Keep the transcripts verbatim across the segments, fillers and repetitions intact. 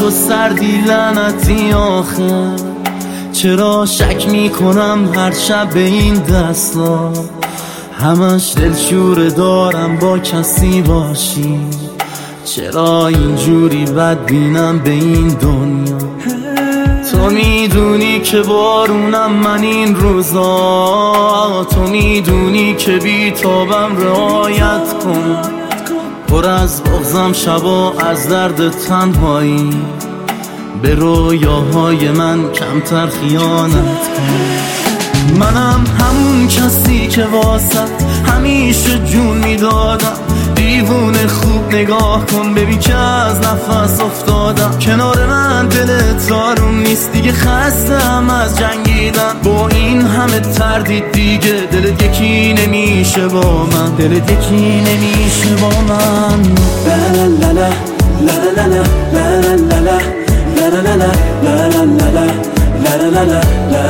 تو سردی لعنتی آخه. چرا شک میکنم هر شب به این دستا، همش دلشوره دارم با کسی باشی. چرا اینجوری بد بینم به این دنیا؟ تو میدونی که بارونم من این روزا، تو میدونی که بی تابم رعایت کن. پر از بغضم شبا از درد تنهایی، به رویاهای من کمتر خیانت کن. منم همون کسی که واسه همیشه جون میدادم، دیوونه خوب نگاه کن ببین که از نفس افتادم. کنار من دلت آروم نیست دیگه، خستم از جنگیدن با این همه تردید دیگه. دلت یکی نمیشه با من، دلت یکی نمیشه با من. لالالا لالالا لالالا لالالا لالالا لالالا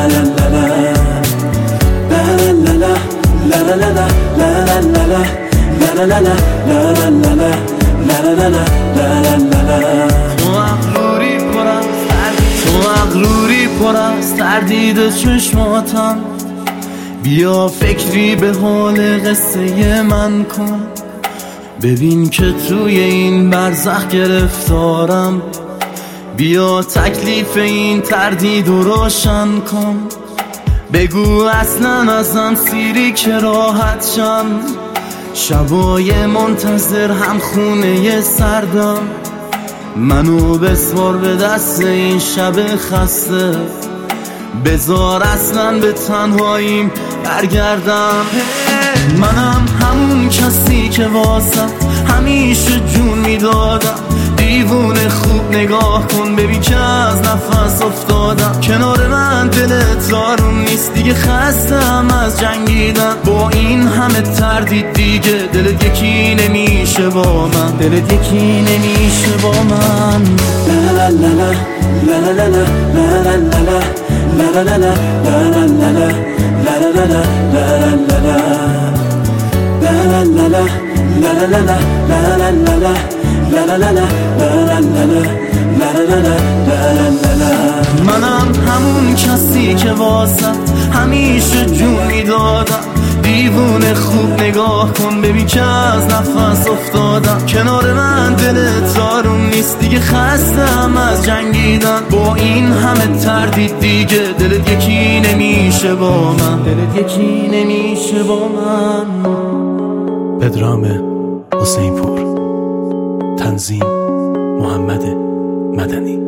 لالالا لالالا La la la la la la la la la la la la la. تو مغروری پر است، تو مغروری پر است تردید چشماتم. بیا فکری به حال قصه من کن، ببین که توی این برزخ گرفتارم. بیا تکلیف این تردید رو روشن کن، بگو اصلا ازم سیری که راحت شم. شبای منتظر هم خونه سردم، منو بسوار به دست این شب خسته. بذار اصلا به تنهاییم برگردم. منم همون کسی که واسه همیشه جون میدادم، دیوونه خوب نگاه کن ببین که از نفس افتادم. کنار من دلت آروم نیست دیگه، خستم از جنگیدن با این همه تردید دیگه. دلت یکی نمیشه با من، دلت یکی نمیشه با من. لا لا لا لا لا لا لا لا لا لا لا لا لا لا. منم همون کسی که واسه همیشه جون میدادم، دیوونه خوب نگاه کن ببین که از نفس افتادم. کنار من دلت آروم نیست دیگه، خستم از جنگیدن با این همه تردید دیگه. دلت یکی نمیشه با من، دلت یکی نمیشه با من. پدرام حسین پور، تنظیم محمد مدنی.